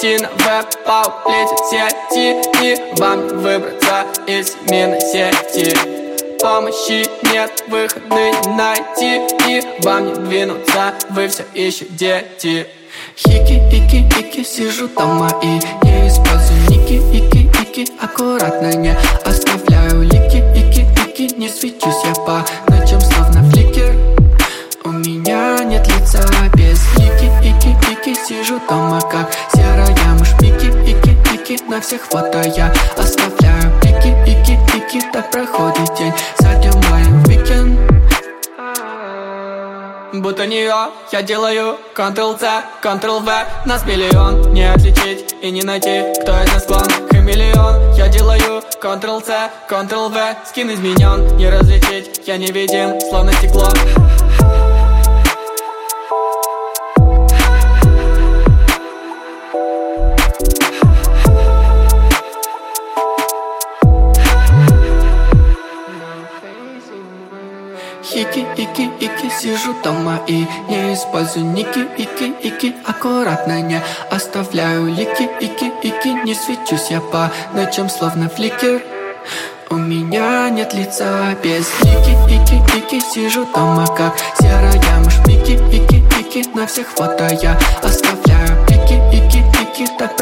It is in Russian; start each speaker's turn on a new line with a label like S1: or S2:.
S1: Зайти на веб, летит сети, и вам не выбраться из семейной сети. Помощи нет, выхода не найти, и вам не двинуться, вы все еще дети. Хики-ики-ики, сижу дома и не использую ники, ики-ики, аккуратно не оставляю лики, ики-ики, не свечусь я по ночам словно фликер. У меня нет лица без лики, ики-ики, сижу дома как серая мышь, пики, ики-ики, на всех фото я оставляю пики, ики-ики, так проходит день за днем моим weekend. Будто нее я делаю Ctrl-C, Ctrl-V. Нас миллион, не отличить и не найти, кто из нас клон. Хамелеон, я делаю Ctrl-C, Ctrl-V. Скин изменен, не различить, я невидим, словно стекло. Хики-ики-ики, сижу дома и не использую ники, ики-ики, аккуратно не оставляю лики, ики-ики, не свечусь я по ночам словно фликер. У меня нет лица без лики, ики-ики, сижу дома как серая мышь, пики, ики-ики, на всех фото я оставляю пики, ики-ики, так